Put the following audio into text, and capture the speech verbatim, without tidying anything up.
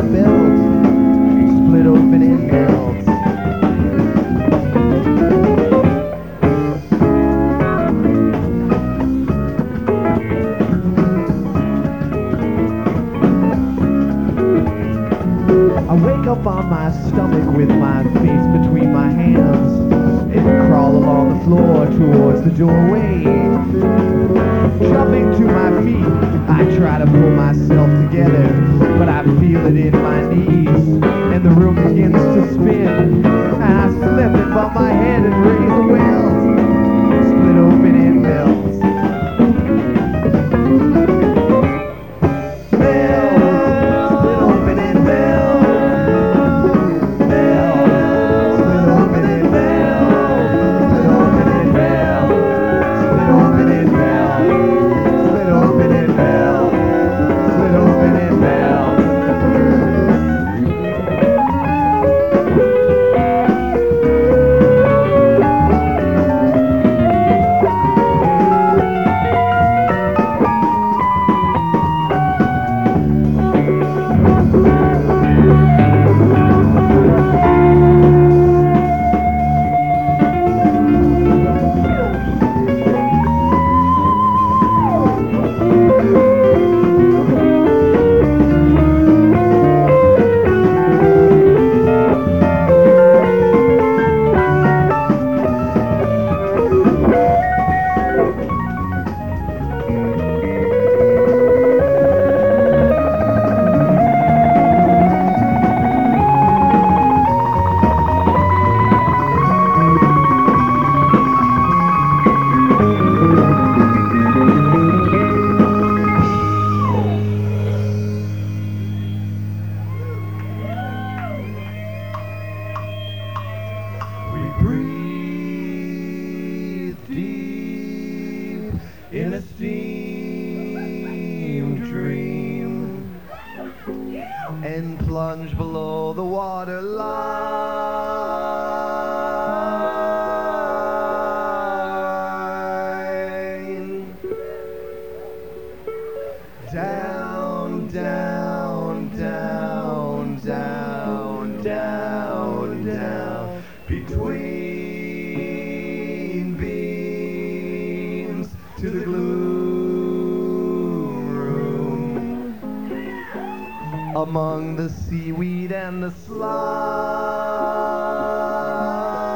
belt, split open in belts. I wake up on my stomach with my face between my hands and crawl along the floor towards the doorway. Jumping to my feet, I try to pull myself together, but I feel it in my knees, and the room begins to spin, and I slip and bump my head and raise the wells, split open in belts. Breathe deep in a steam dream and plunge below the water line. Down, down, down, down, down, down, between beams to the gloom room, among the seaweed and the slime.